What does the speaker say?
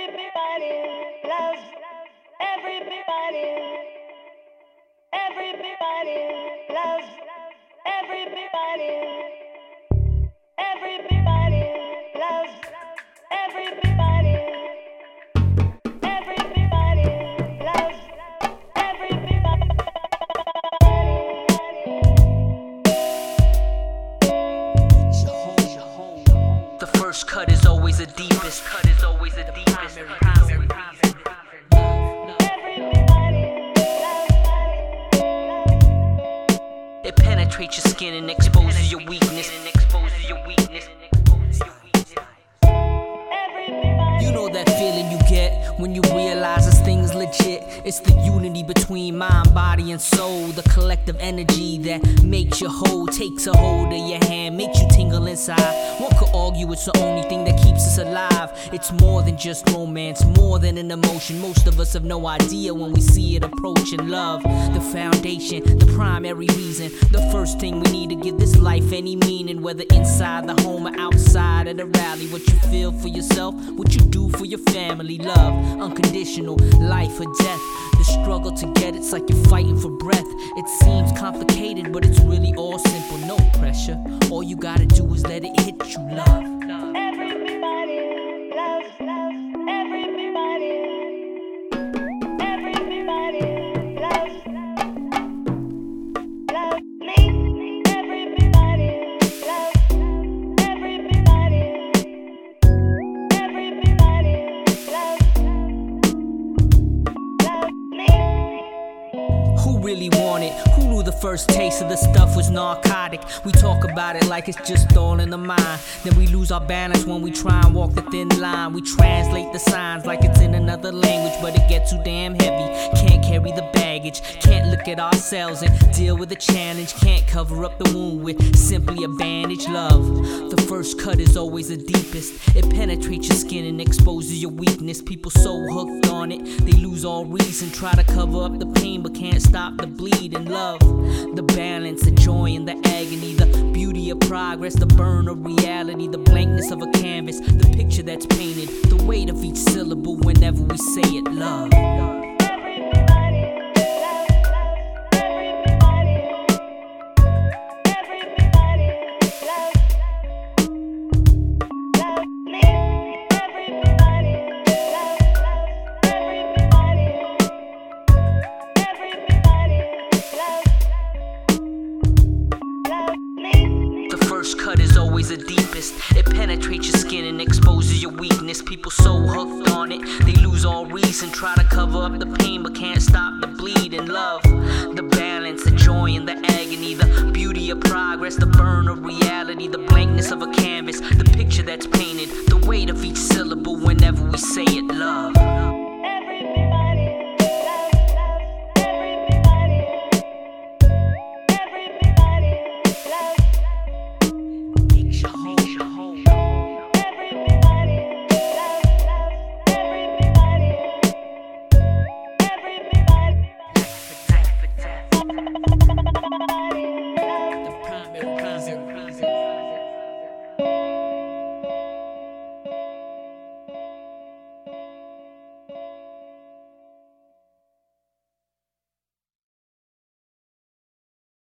Everybody loves everybody. Everybody loves everybody. Everybody loves everybody. Everybody loves everybody. The first cut is always the deepest. It penetrates your skin and exposes your weakness. You know that feeling you get when you realize this thing is legit. It's the unity between mind, body, and soul. The collective energy that makes you whole, takes a hold of your hand, makes you tingle inside. One could argue it's the only thing that keeps us alive. It's more than just romance, more than an emotion. Most of us have no idea when we see it approaching. Love, the foundation, the primary reason, the first thing we need to give this life any meaning. Whether inside the home or outside of the rally, what you feel for yourself, what you do for your family. Love, unconditional, life or death. The struggle to get it's like you're fighting for breath. It seems complicated, but it's really all simple. No pressure, all you gotta do is let it hit you. Love. Everybody loves everybody. Everybody loves me. Everybody loves everybody. Everybody loves me. Who really want it? Who knew the first taste of the stuff was narcotic? We talk about it like it's just all in the mind. Then we lose our balance when we try and walk the thin line. We translate the signs like it's in another language, but it gets too damn heavy. Can't carry the baggage, can't look at ourselves and deal with the challenge. Can't cover up the wound with simply a bandage. Love, the first cut is always the deepest. It penetrates your skin and exposes your weakness. People so hooked on it, they lose all reason. Try to cover up the pain but can't stop the bleeding. Love, the balance, the joy and the agony, the beauty of progress, the burn of reality, the blankness of a canvas, the picture that's painted, the weight of each syllable whenever we say it. Love. Everybody loves everybody. Everybody loves me. Everybody loves everybody. Everybody loves me. The first cut is always the deepest. It penetrates your skin and exposes your weakness. People so hooked on it, they lose all reason. Try to cover up the pain but can't stop the bleeding. Love, the balance, the joy and the agony, the beauty of progress, the burn of reality, the blankness of a canvas, the picture that's painted, the weight of each syllable whenever we say it. Love.